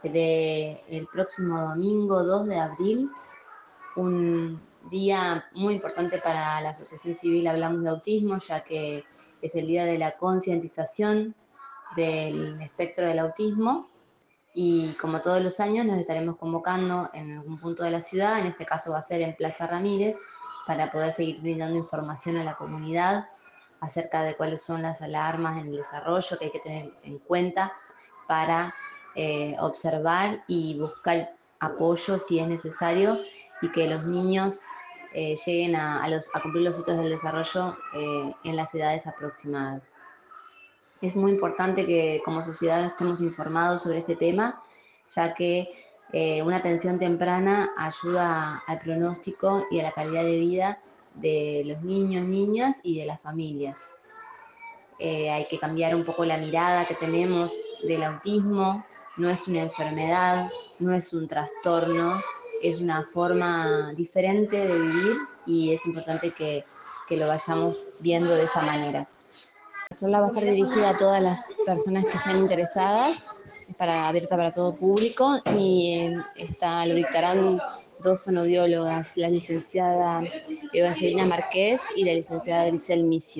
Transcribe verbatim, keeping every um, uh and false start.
del próximo domingo dos de abril, un día muy importante para la Asociación Civil Hablamos de Autismo, ya que es el día de la concientización del espectro del autismo. Y como todos los años nos estaremos convocando en algún punto de la ciudad, en este caso va a ser en Plaza Ramírez, para poder seguir brindando información a la comunidad acerca de cuáles son las alarmas en el desarrollo que hay que tener en cuenta para eh, observar y buscar apoyo si es necesario, y que los niños eh, lleguen a, a, los, a cumplir los hitos del desarrollo eh, en las edades aproximadas. Es muy importante que como sociedad estemos informados sobre este tema, ya que eh, una atención temprana ayuda al pronóstico y a la calidad de vida de los niños, niñas y de las familias. Eh, hay que cambiar un poco la mirada que tenemos del autismo. No es una enfermedad, no es un trastorno, es una forma diferente de vivir y es importante que, que lo vayamos viendo de esa manera. La charla va a estar dirigida a todas las personas que estén interesadas, es para, abierta para todo público, y eh, está, lo dictarán dos fonoaudiólogas, la licenciada Evangelina Márquez y la licenciada Grisel Micio.